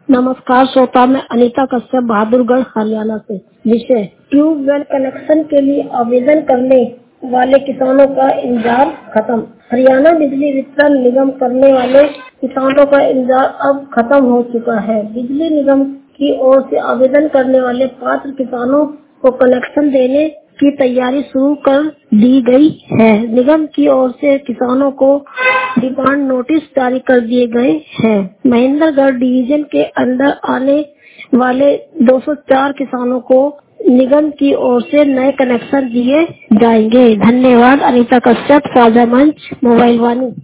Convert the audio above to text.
नमस्कार श्रोता, मैं अनीता कश्यप बहादुरगढ़ हरियाणा से। विषय ट्यूबवेल कनेक्शन के लिए आवेदन करने वाले किसानों का इंतजार खत्म। हरियाणा बिजली वितरण निगम करने वाले किसानों का इंतजार अब खत्म हो चुका है। बिजली निगम की ओर से आवेदन करने वाले पात्र किसानों को कनेक्शन देने की तैयारी शुरू कर दी गई है। निगम की ओर से किसानों को डिमांड नोटिस जारी कर दिए गए हैं। महेंद्रगढ़ डिवीजन के अंदर आने वाले 204 किसानों को निगम की ओर से नए कनेक्शन दिए जाएंगे। धन्यवाद। अनीता कश्यप, साझा मंच, मोबाइल वाणी।